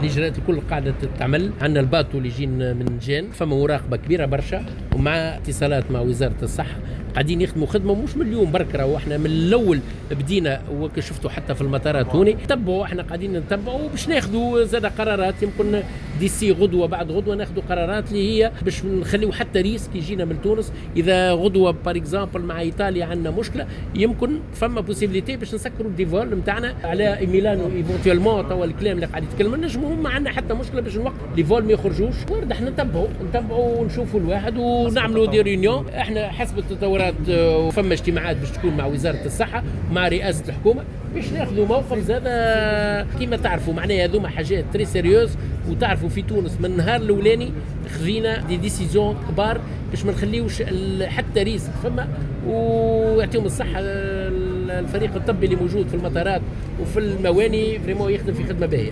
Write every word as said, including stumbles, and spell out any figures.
الاجراءات الكل قاعده تتعمل. عندنا الباطو اللي يجي من جان، فما مراقبه كبيره برشا، ومع اتصالات مع وزاره الصحه قاعدين يخدموا خدمه مش من اليوم برك. راهو احنا من الاول بدينا، وكشفتوا حتى في المطارات هوني تبعوا، احنا قاعدين نتبعوا باش ناخذوا زاد قرارات. يمكن ديسي غدوه بعد غدوه ناخذوا قرارات اللي هي باش نخليو حتى ريسك يجينا من تونس. اذا غدوه بار اكزامبل مع ايطاليا عندنا مشكله، يمكن فما بوسيبيليتي باش نسكروا الديفول نتاعنا على ميلانو ايفونتويلمون. توا الكلام اللي قاعد يتكلم نجموا هم عندنا حتى مشكله باش الوقت لي فول ما يخرجوش. ورد احنا نتبعوا نتبعوا ونشوفوا الواحد ونعملوا دي ريونيون. احنا حسب التطورات وفما اجتماعات باش تكون مع وزاره الصحه مع رئاسه الحكومه باش ناخذوا موقف زاد. كيما تعرفوا معناها هذوما حاجات تري سيريوز، وتعرفوا في تونس من النهار الاولاني خذينا دي ديسيزيون كبار باش ما نخليوش حتى ريسك فما. ويعطيهم الصحه الفريق الطبي اللي موجود في المطارات وفي المواني فريمون يخدم في خدمه باهيه.